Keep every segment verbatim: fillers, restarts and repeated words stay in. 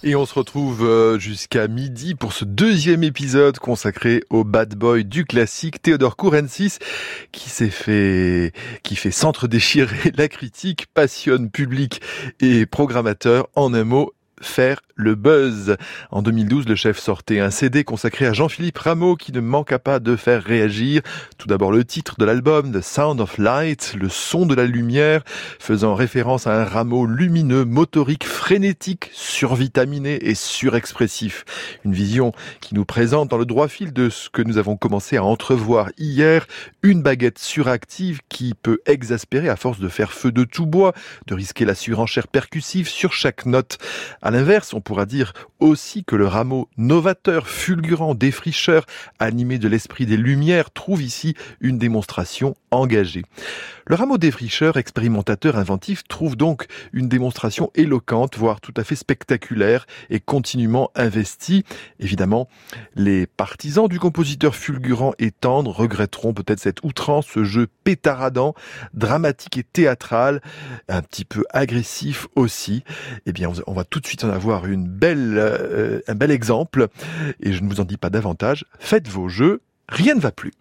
Et on se retrouve euh, jusqu'à midi pour ce deuxième épisode consacré au bad boy du classique, Theodore Kourensis, qui s'est fait, qui fait s'entre-déchirer la critique, passionne public et programmateur, en un mot, faire le buzz. En deux mille douze, le chef sortait un C D consacré à Jean-Philippe Rameau qui ne manqua pas de faire réagir. Tout d'abord le titre de l'album, The Sound of Light, le son de la lumière, faisant référence à un Rameau lumineux, motorique, frénétique, survitaminé et surexpressif. Une vision qui nous présente dans le droit fil de ce que nous avons commencé à entrevoir hier, une baguette suractive qui peut exaspérer à force de faire feu de tout bois, de risquer la surenchère percussive sur chaque note. À l'inverse, on pourra dire aussi que le Rameau novateur, fulgurant, défricheur, animé de l'esprit des Lumières, trouve ici une démonstration engagée. Le Rameau défricheur, expérimentateur, inventif, trouve donc une démonstration éloquente, voire tout à fait spectaculaire et continuellement investie. Évidemment, les partisans du compositeur fulgurant et tendre regretteront peut-être cette outrance, ce jeu pétaradant, dramatique et théâtral, un petit peu agressif aussi. Eh bien, on va tout de suite en avoir une belle, euh, un bel exemple, et je ne vous en dis pas davantage. Faites vos jeux, rien ne va plus.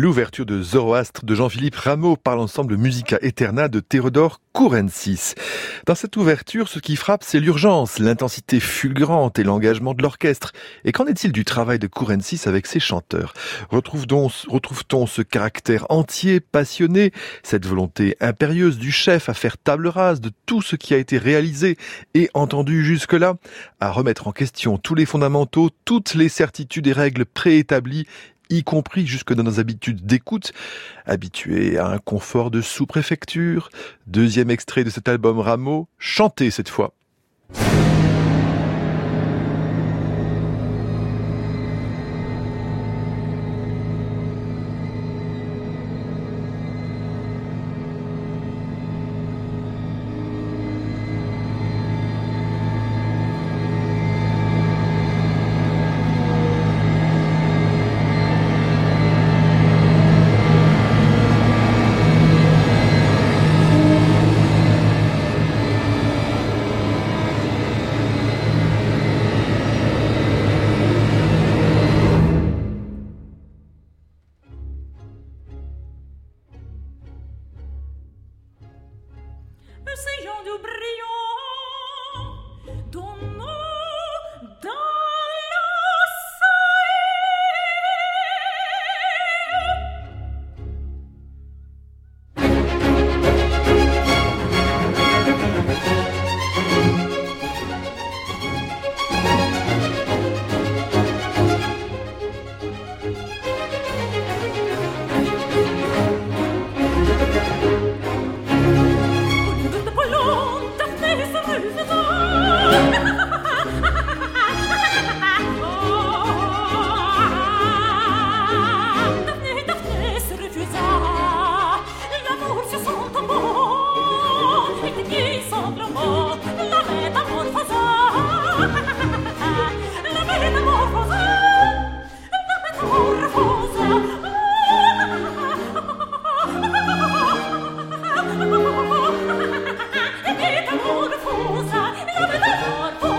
l'ouverture de Zoroastre de Jean-Philippe Rameau par l'ensemble Musica Eterna de Theodor Kourensis. Dans cette ouverture, ce qui frappe, c'est l'urgence, l'intensité fulgurante et l'engagement de l'orchestre. Et qu'en est-il du travail de Kourensis avec ses chanteurs ? Retrouve-t-on, retrouve-t-on ce caractère entier, passionné, cette volonté impérieuse du chef à faire table rase de tout ce qui a été réalisé et entendu jusque-là, à remettre en question tous les fondamentaux, toutes les certitudes et règles préétablies, y compris jusque dans nos habitudes d'écoute, habitués à un confort de sous-préfecture. Deuxième extrait de cet album Rameau, chanté cette fois. Essayons du brillant donnons dans Metamorfosa, la metamorfosa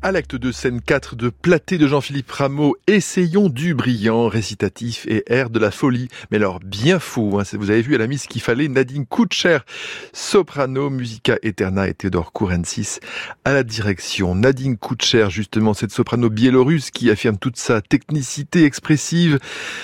À l'acte deux, scène quatre de Platée de Jean-Philippe Rameau, essayons du brillant, récitatif et air de la folie. Mais alors, bien fou, hein, vous avez vu à la mise qu'il fallait Nadine Kutcher, soprano, Musica Eterna et Theodor Kourensis à la direction. Nadine Kutcher, justement, cette soprano biélorusse qui affirme toute sa technicité expressive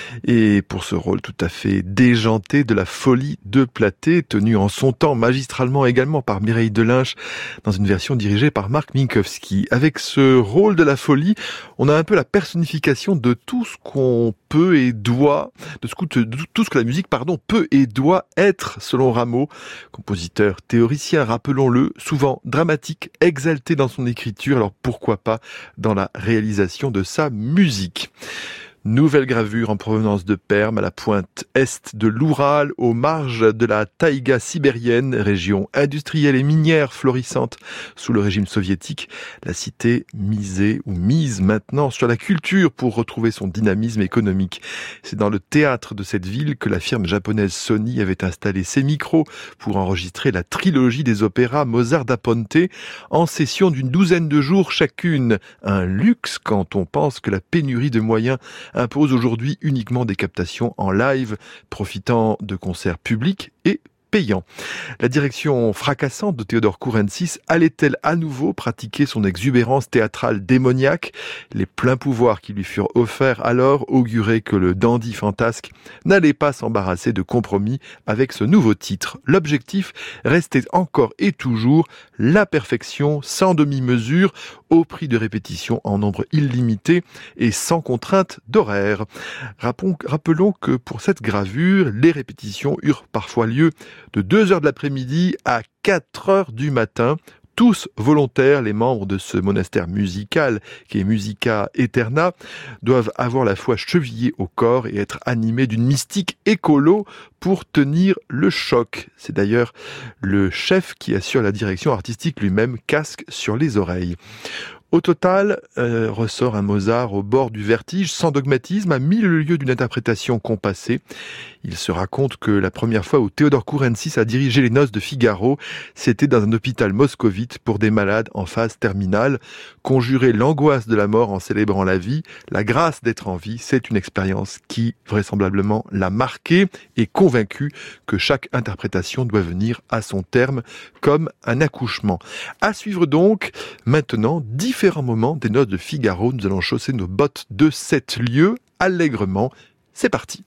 et pour ce rôle tout à fait déjanté de la folie de Platée, tenu en son temps magistralement également par Mireille Delynche dans une version dirigée par Marc Minkowski. Avec ce rôle de la folie, on a un peu la personnification de tout ce qu'on peut et doit, de tout ce que la musique, pardon, peut et doit être, selon Rameau, compositeur, théoricien, rappelons-le, souvent dramatique, exalté dans son écriture, alors pourquoi pas dans la réalisation de sa musique. Nouvelle gravure en provenance de Perm, à la pointe est de l'Oural, aux marges de la taïga sibérienne, région industrielle et minière florissante sous le régime soviétique. La cité misée ou mise maintenant sur la culture pour retrouver son dynamisme économique. C'est dans le théâtre de cette ville que la firme japonaise Sony avait installé ses micros pour enregistrer la trilogie des opéras Mozart da Ponte en session d'une douzaine de jours chacune. Un luxe quand on pense que la pénurie de moyens impose aujourd'hui uniquement des captations en live, profitant de concerts publics et payants. La direction fracassante de Theodor Kourensis allait-elle à nouveau pratiquer son exubérance théâtrale démoniaque ? Les pleins pouvoirs qui lui furent offerts alors auguraient que le dandy fantasque n'allait pas s'embarrasser de compromis avec ce nouveau titre. L'objectif restait encore et toujours la perfection sans demi-mesure, au prix de répétitions en nombre illimité et sans contrainte d'horaire. Rappelons que pour cette gravure, les répétitions eurent parfois lieu de deux heures de l'après-midi à quatre heures du matin. Tous volontaires, les membres de ce monastère musical qui est Musica Eterna, doivent avoir la foi chevillée au corps et être animés d'une mystique écolo pour tenir le choc. C'est d'ailleurs le chef qui assure la direction artistique lui-même, casque sur les oreilles. Au total, euh, ressort un Mozart au bord du vertige, sans dogmatisme, à mille lieues d'une interprétation compassée. Il se raconte que la première fois où Theodor Kourensis a dirigé les noces de Figaro, c'était dans un hôpital moscovite pour des malades en phase terminale. Conjurer l'angoisse de la mort en célébrant la vie, la grâce d'être en vie, c'est une expérience qui, vraisemblablement, l'a marqué et convaincu que chaque interprétation doit venir à son terme comme un accouchement. À suivre donc, maintenant, différents moments des noces de Figaro. Nous allons chausser nos bottes de sept lieues allègrement. C'est parti.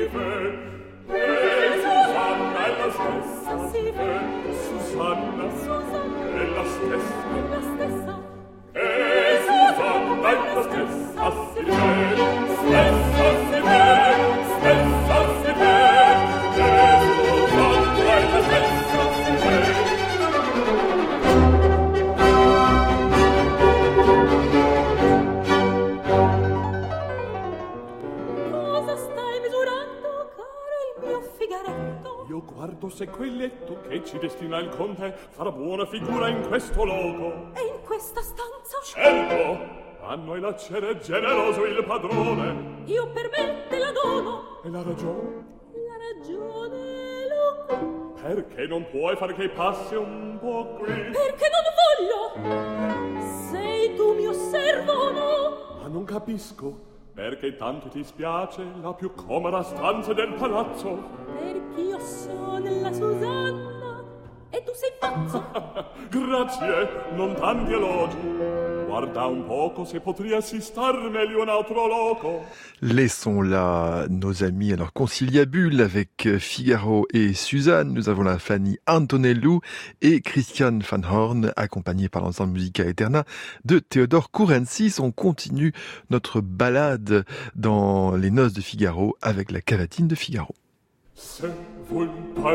Se quel letto che ci destina il conte farà buona figura in questo loco. E in questa stanza? Certo! Hanno il lacere generoso il padrone. Io per me te la dono. E la ragione? La ragione lo qui. Perché non puoi far che passi un po' qui? Perché non voglio. Sei tu mio servo o no? Ma non capisco. Perché tanto ti spiace la più comoda stanza del palazzo? Perché io sono la Susanna e tu sei pazzo. Grazie, non tanti elogi. Guarda un poco se potresti star meglio in altro loco. Laissons là nos amis alors conciliabule avec Figaro et Suzanne. Nous avons la Fanny Antonello et Christian van Horn, accompagnés par l'ensemble Musica Eterna de Théodore Kourensis. On continue notre balade dans les noces de Figaro avec la cavatine de Figaro. Se vuol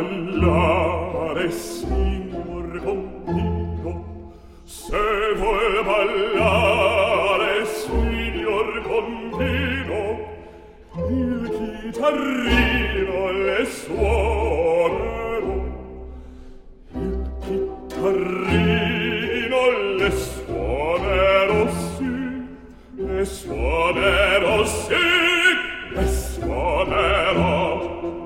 ballare, signor Contino, se vuol ballare, signor Contino, il chitarrino le suonerò, il chitarrino le suonerò, sì, le suonerò, sì, le suonerò.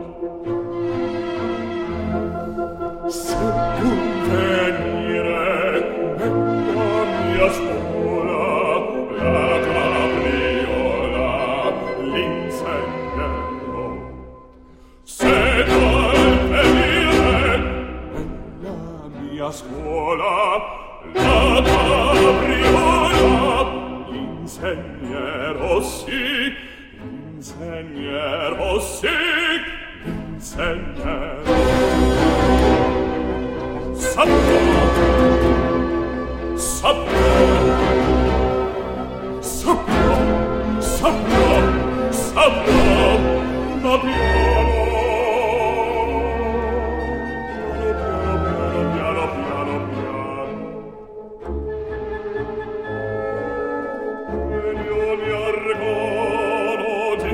Se vuol venire nella mia scuola la capriola l'insegnerò. Se vuol venire nella mia scuola la capriola l'insegnerò, sì, l'insegnerò, sì, l'insegnerò. Saprò, saprò, saprò, saprò, saprò, ma piano, piano, piano, piano, piano, piano. E io mi argono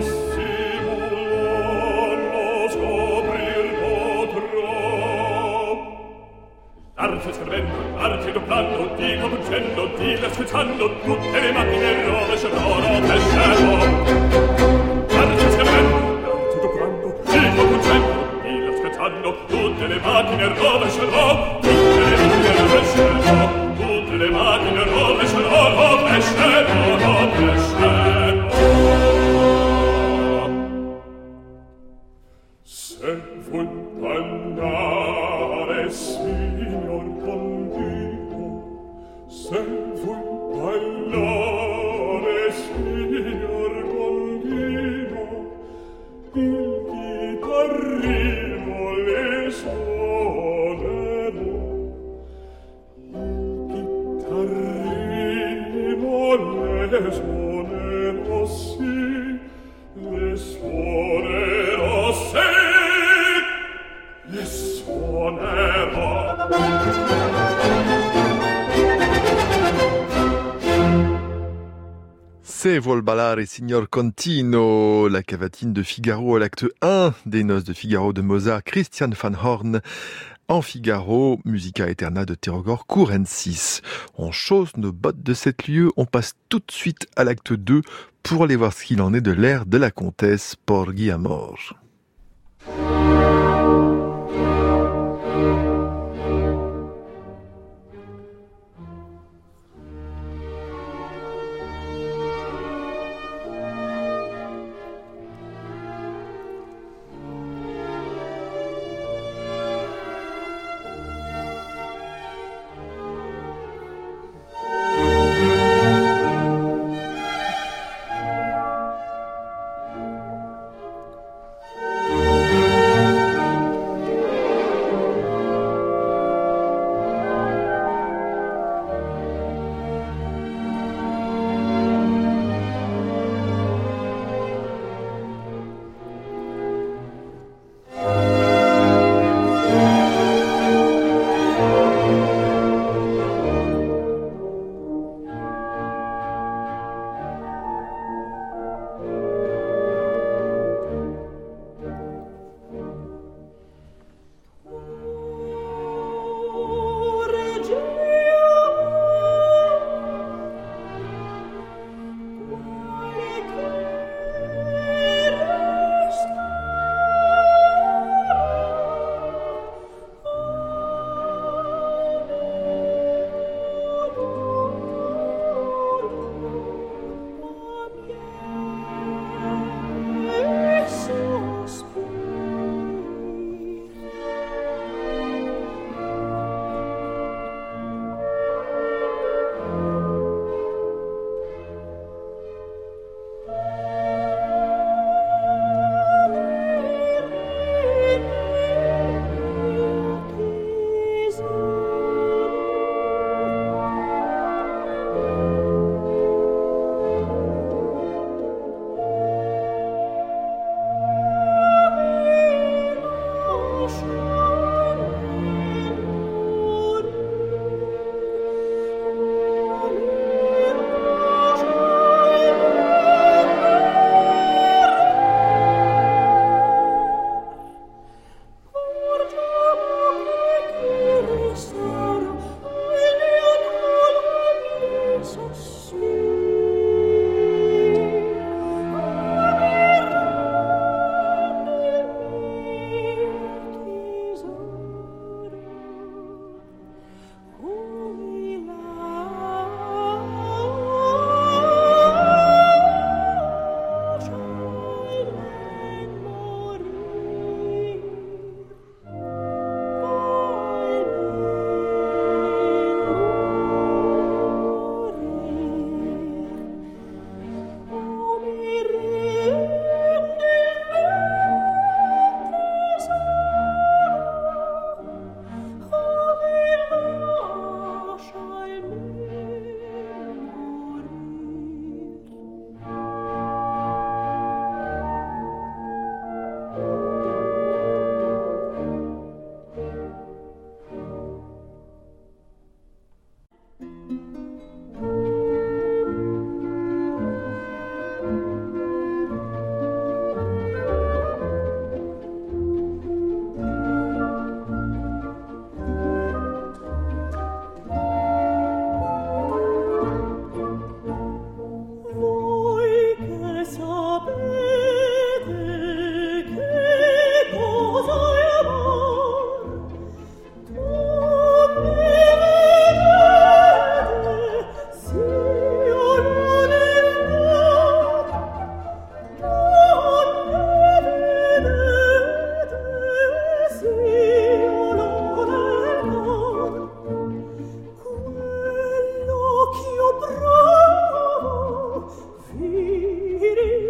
dissimulo, scoprir potrò. Arte scrivendo, arte doblando, dico puncendo, dico ascoltando, tutte le macchine rovescerò, rovescerò. Arte scrivendo, arte doblando, dico puncendo, dico ascoltando, tutte le macchine rovescerò, tutte le macchine rovescerò, tutte le macchine rovescerò, rovescerò, rovescerò. Se vuol ballare, signor Contino, se vuol ballare, signor Contino, il chitarrino le suonerò, il chitarrino le suonerò, sì, le suonerò, sì, le suonerò. Se vuol ballare signor Contino, la cavatine de Figaro à l'acte un des noces de Figaro de Mozart, Christian van Horn, en Figaro, Musica Eterna de Théodore Kourensis. On chausse nos bottes de sept lieues, on passe tout de suite à l'acte deux pour aller voir ce qu'il en est de l'air de la comtesse Porgy Amor.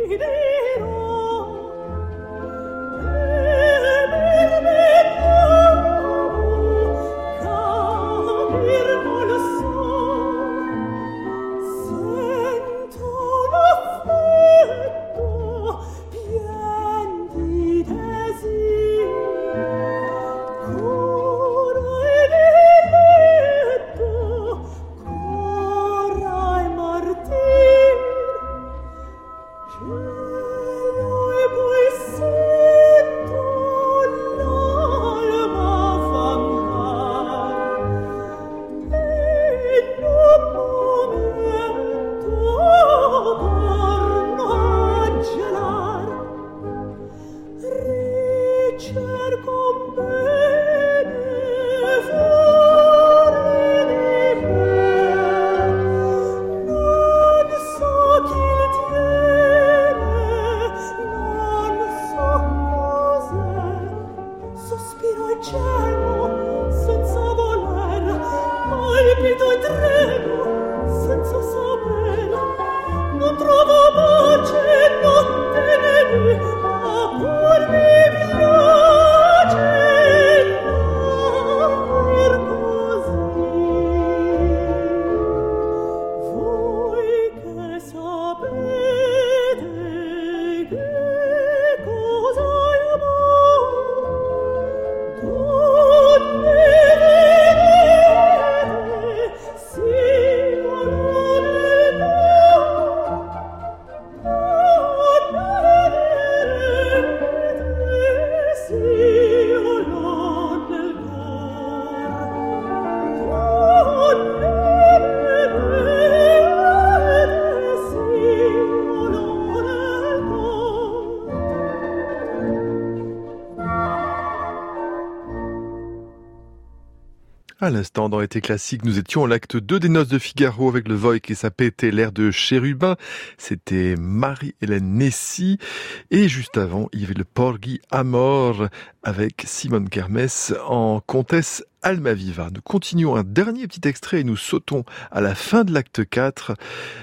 À l'instant, dans l'été classique, nous étions à l'acte deux des Noces de Figaro avec le Voig et sa pété l'air de Chérubin. C'était Marie-Hélène Nessy. Et juste avant, il y avait le Porgy Amor avec Simone Kermès en comtesse Almaviva. Nous continuons un dernier petit extrait et nous sautons à la fin de l'acte quatre,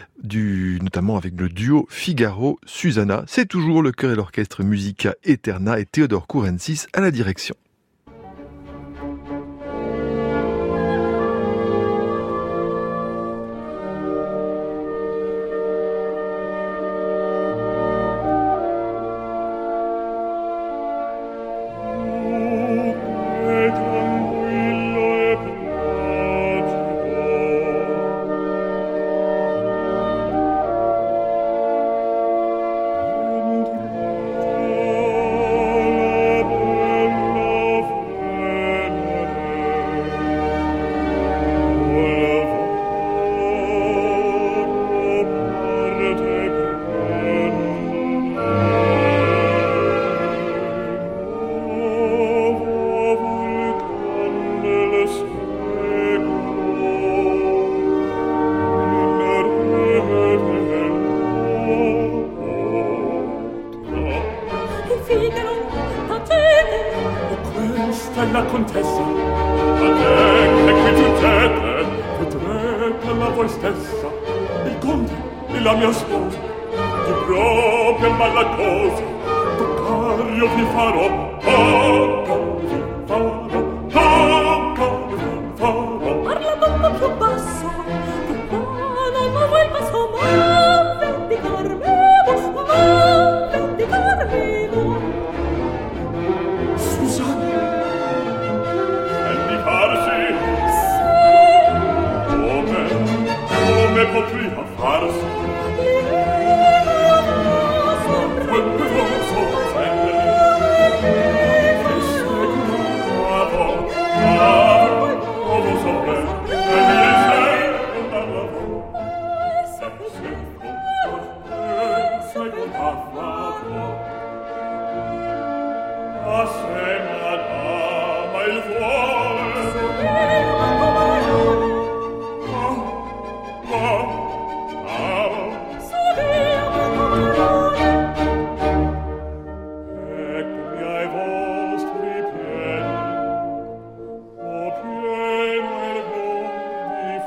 du, notamment avec le duo Figaro-Susanna. C'est toujours le chœur et l'orchestre Musica Eterna et Théodore Kourensis à la direction.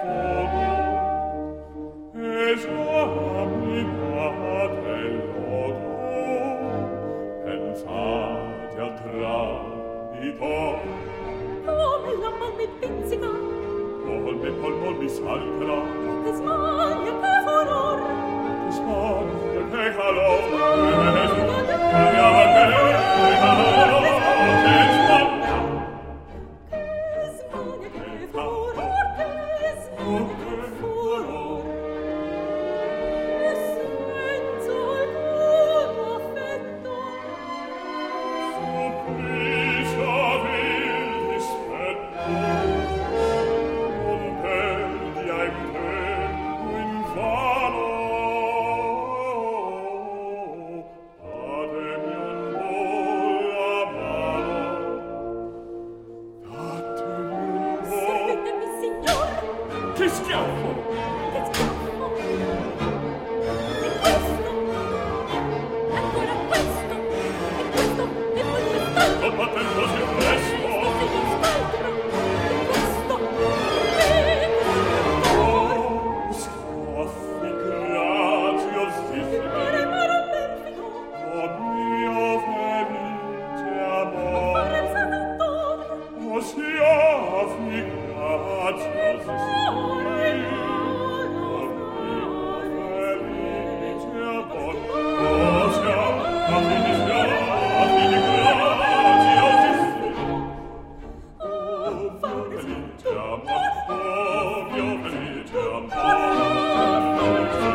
Lord nel polmo mi salterà. Che smania, che furor, Che smania, che calor, che smania, smania, che che calor, che smania. che smania, che furor, che smania, che furor. E senza alcun affetto, Supplicia vil dispetto, non perdi ai tempo invano. Datemi un po' la mano, datemi un po'. servetemi, signor, Che schiaffo! che schiaffo. E questo, ancora questo, e questo, e poi quest'altro. Non battendo si presto. E quest'altro, e questo, e quest'altro. Schiaffi graziosissimi, Mare, mare, perfido, o mio felice amor. fare il seduttore. O schiaffi graziosissimi, o mio felice amor. O schiaffi graziosissimi, o mio felice amor. O mio felice amor.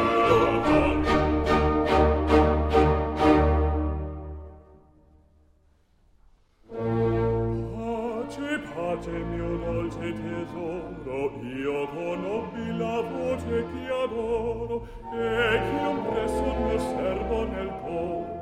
Pace, pace, mio dolce tesoro, io conobbi la voce che adoro e che ho presso il mio servo nel cor.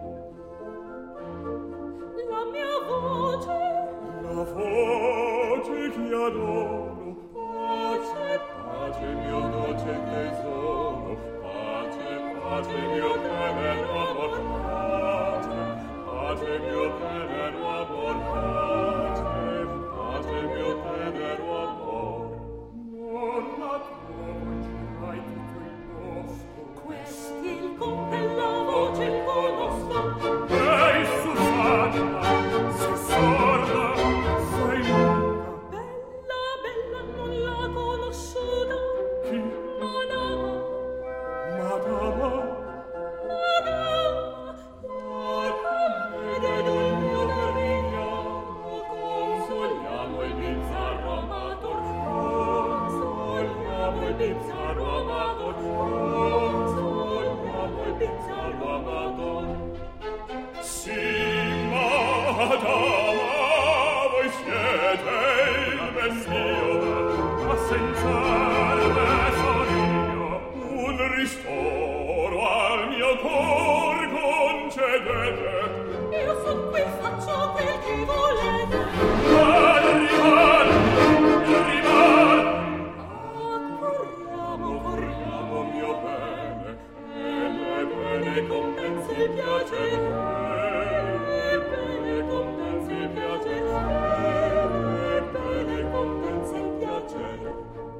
La mia voce, La voce che adoro, pace, pace, mio dolce tesoro, pace, pace, mio tenero amor, pace, pace, mio tenero amor, pace, pace, mio tenero amor. Non la trovo in cirai tutto il bosco, questi il con quella voce il conosco. ehi Susanna, sei sorda, sei muta. Bella, bella, non l'ha conosciuta. Chi? Madama, Madama, madama, la commedia d'un mio carignano, consoliamo il bizzarro amator, consoliamo il bizzarro amator, consoliamo il bizzarro amator. sì, Madama, voi siete il ben mio, ma senza il besorio, un ristoro al mio cor concedete. Io son qui, faccio quel che volete. Al rival, il rival, Corriamo, corriamo mio bene, e le bene compensi il piacere. E bene compensi il piacere. E bene compensi il piacere.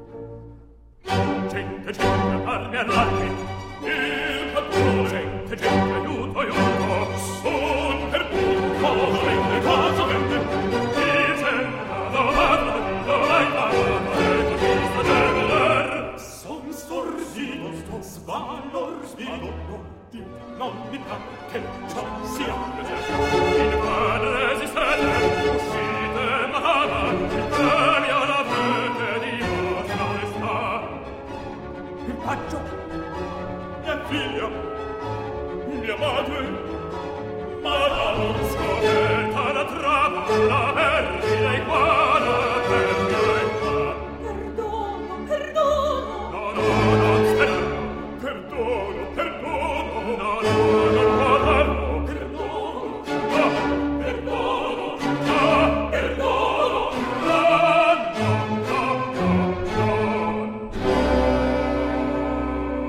gente, gente, armi, armi, il padrone, gente, gente, aiuto, aiuto, son perduto, cosa vende, cosa vende, il Senato, parla, dov'hai parlato, e tu ti sta gemeler, son stordito, sto sbalordito, non dite, non mi pa che ciò sia piacere, il padre resistete, uscite, ma avanti, che mi ha la fede di vostra onestà. Il paggio, mia figlia, mia madre, ma non scoperta la trama, la vergine e qua, la vergine e qua. Perdono, perdono. No, no, no, aspetta, perdono, perdono, no, no, non potrò, perdono, no, perdono, no, perdono, no, no, no, no,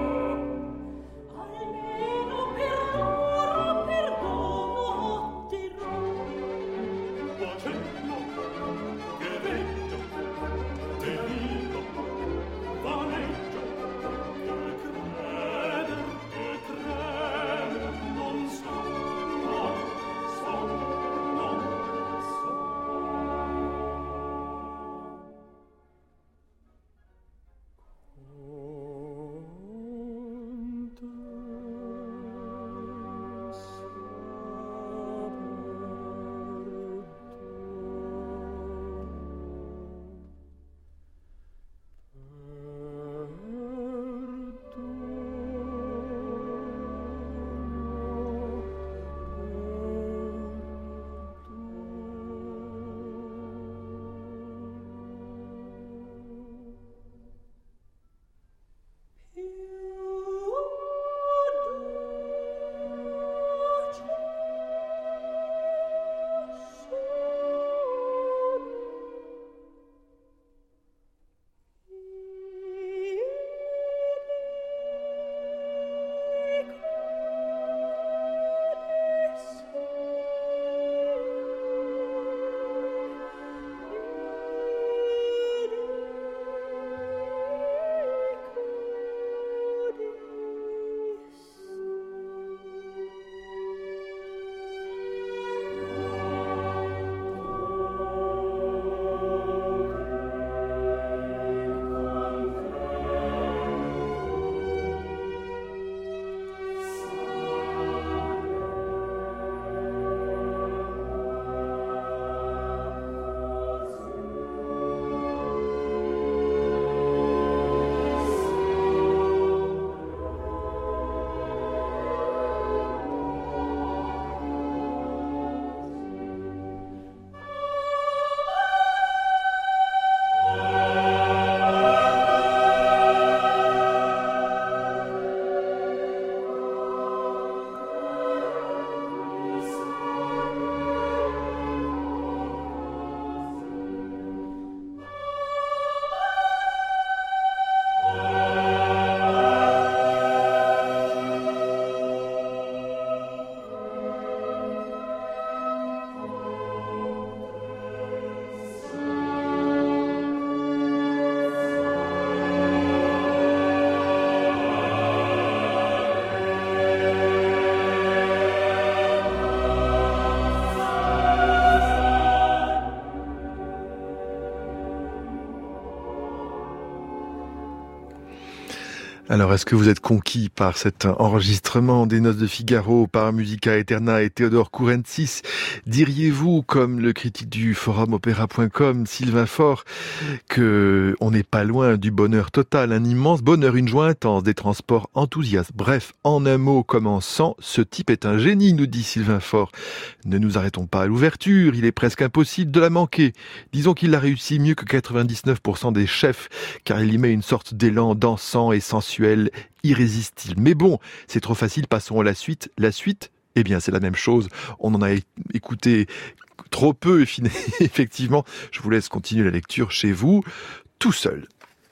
Almeno per ora perdono, ti Alors, est-ce que vous êtes conquis par cet enregistrement des Noces de Figaro par Musica Eterna et Théodore Kourentsis? Diriez-vous, comme le critique du forum opéra point com, Sylvain Faure, que on n'est pas loin du bonheur total, un immense bonheur, une joie intense, des transports enthousiastes. Bref, en un mot commençant, ce type est un génie, nous dit Sylvain Faure. Ne nous arrêtons pas à l'ouverture, il est presque impossible de la manquer. Disons qu'il l'a réussi mieux que quatre-vingt-dix-neuf pour cent des chefs, car il y met une sorte d'élan dansant et sensuel, irrésistible. Mais bon, c'est trop facile, passons à la suite. La suite, eh bien, c'est la même chose. On en a écouté trop peu, et effectivement, je vous laisse continuer la lecture chez vous, tout seul.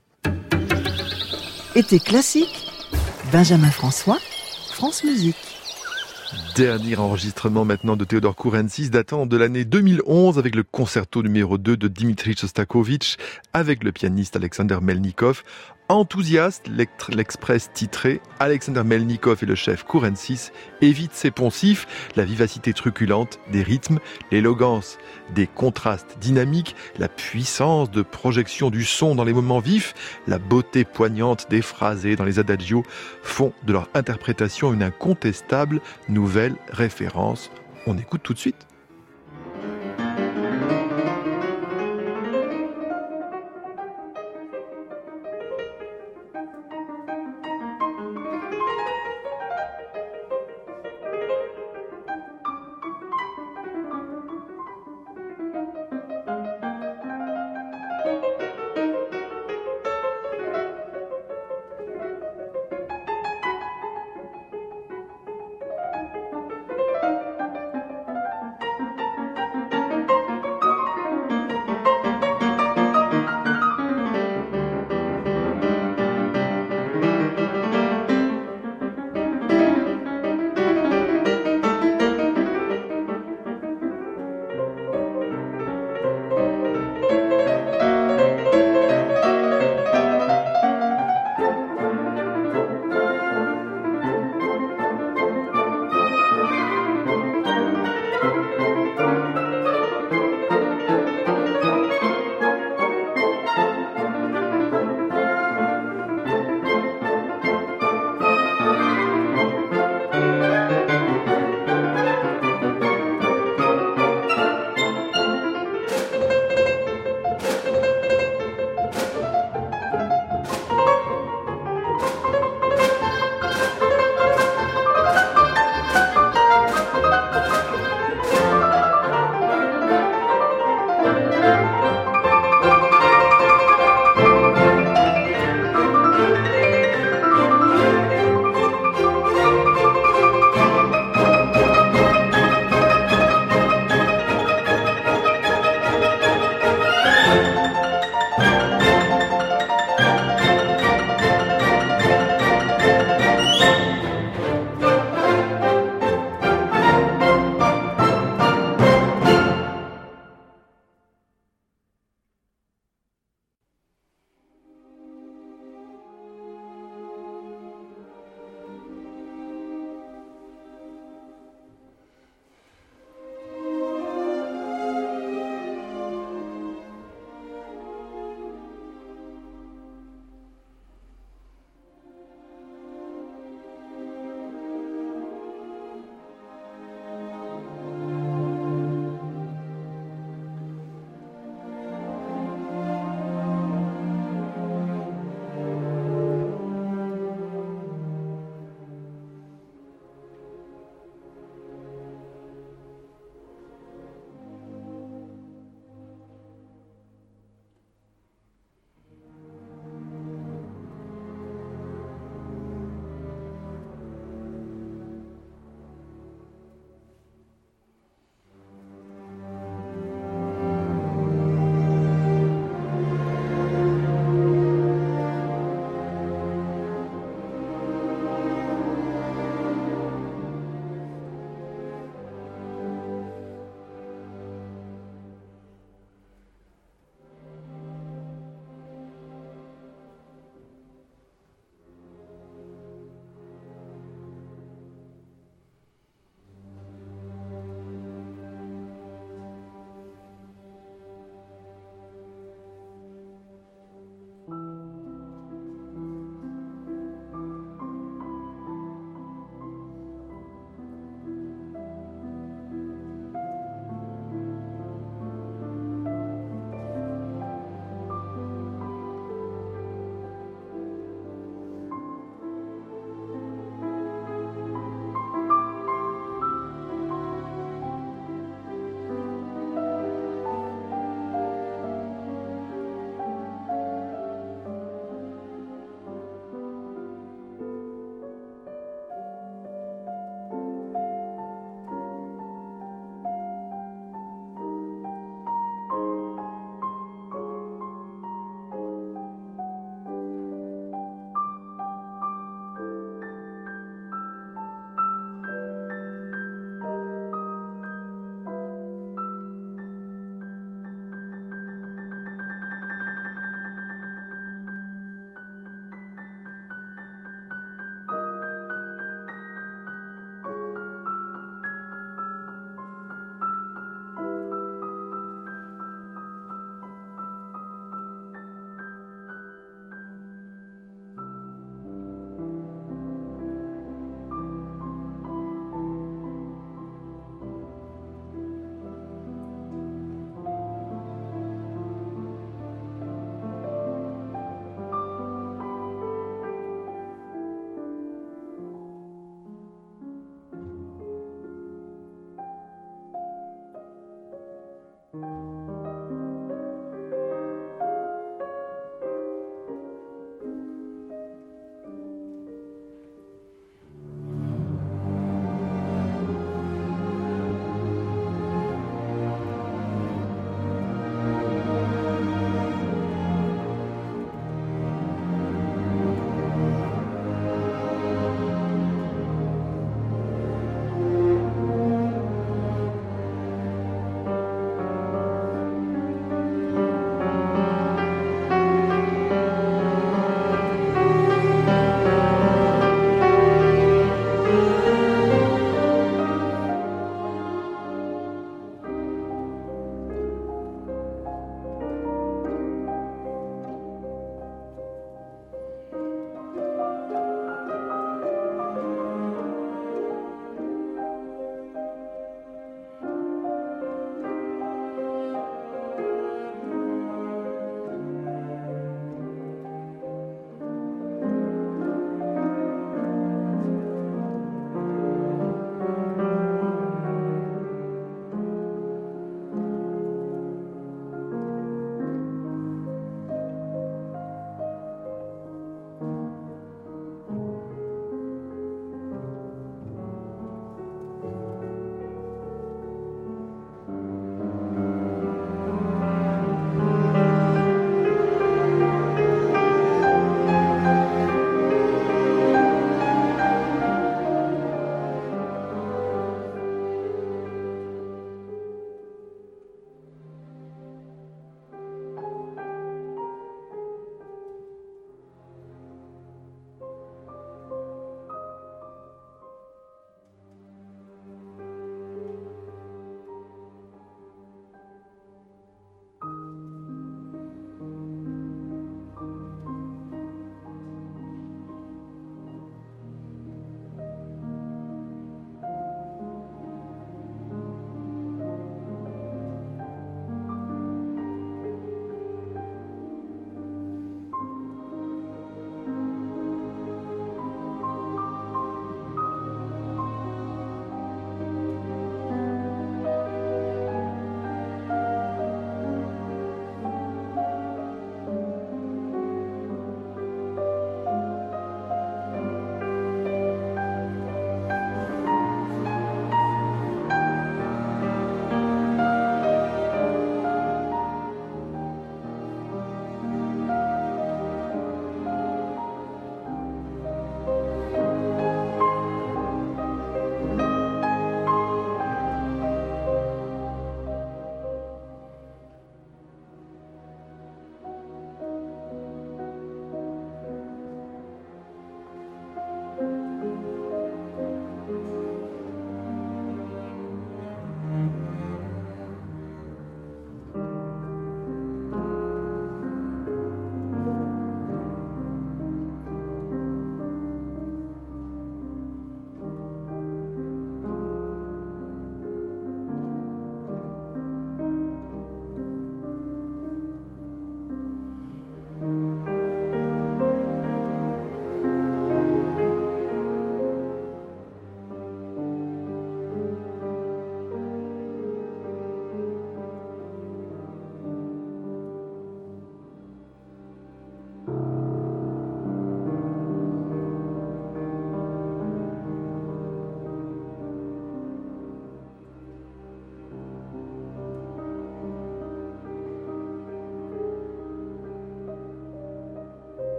Été classique, Benjamin François, France Musique. Dernier enregistrement maintenant de Théodore Kourentsis datant de l'année deux mille onze avec le concerto numéro deux de Dimitri Shostakovich avec le pianiste Alexander Melnikov. Enthousiaste, l'Express titré « Alexander Melnikov et le chef Kourentsis évitent ses poncifs, la vivacité truculente des rythmes, l'élégance des contrastes dynamiques, la puissance de projection du son dans les moments vifs, la beauté poignante des phrasés dans les adagios font de leur interprétation une incontestable nouvelle référence. » On écoute tout de suite.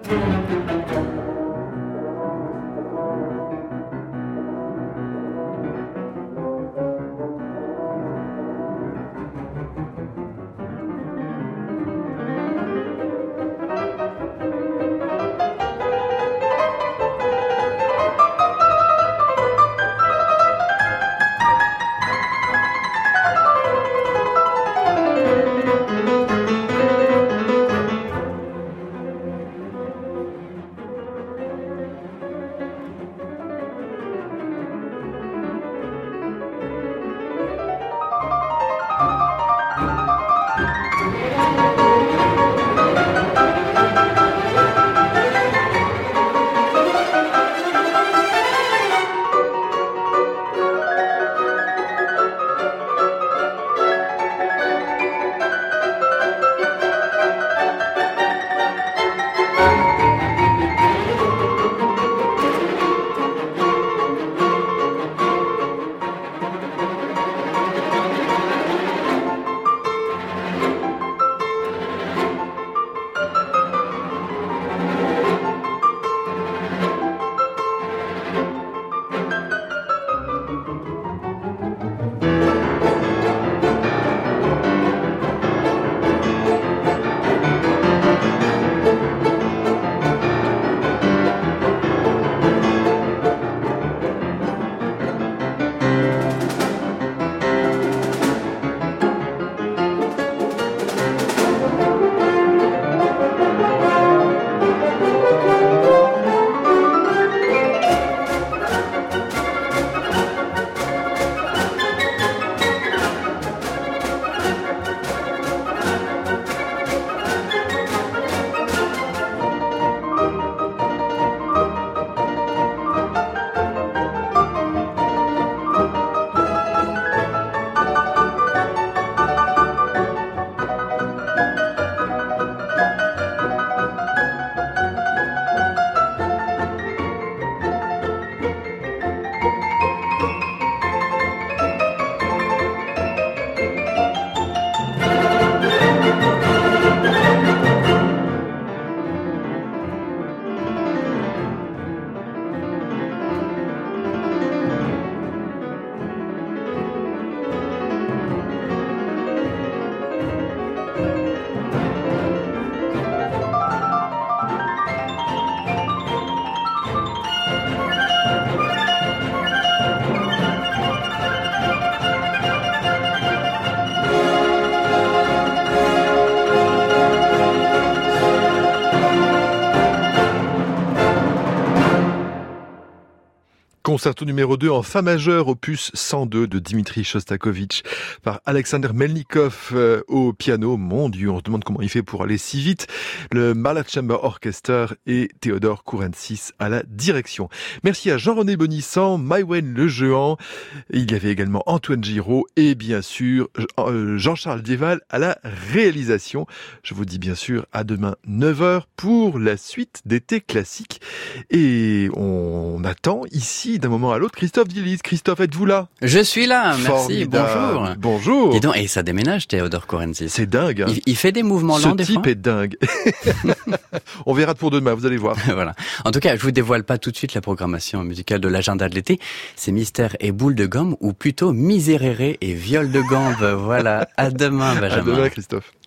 Concerto numéro deux en fa majeur, opus cent deux de Dimitri Shostakovich par Alexander Melnikov euh, au piano. Mon Dieu, on se demande comment il fait pour aller si vite. Le Mahler Chamber Orchestra et Théodore Kourensis à la direction. Merci à Jean-René Bonissant, Maïwen Lejehan. Il y avait également Antoine Giraud et bien sûr Jean-Charles Dieval à la réalisation. Je vous dis bien sûr à demain neuf heures pour la suite d'été classique. Et on attend ici d'un moment à l'autre Christophe Dillis. Christophe, êtes-vous là? Je suis là, merci, Formidable. Bonjour. Bonjour. Dis donc, et ça déménage Théodore Kourensis. C'est dingue. Hein. Il, il fait des mouvements Ce lents des fois. Ce type est dingue. On verra pour demain, vous allez voir. Voilà. En tout cas, je vous dévoile pas tout de suite la programmation musicale de l'agenda de l'été. C'est mystère et boule de gomme ou plutôt miséréré et viol de gambe. Voilà. À demain, Benjamin. À demain, Christophe.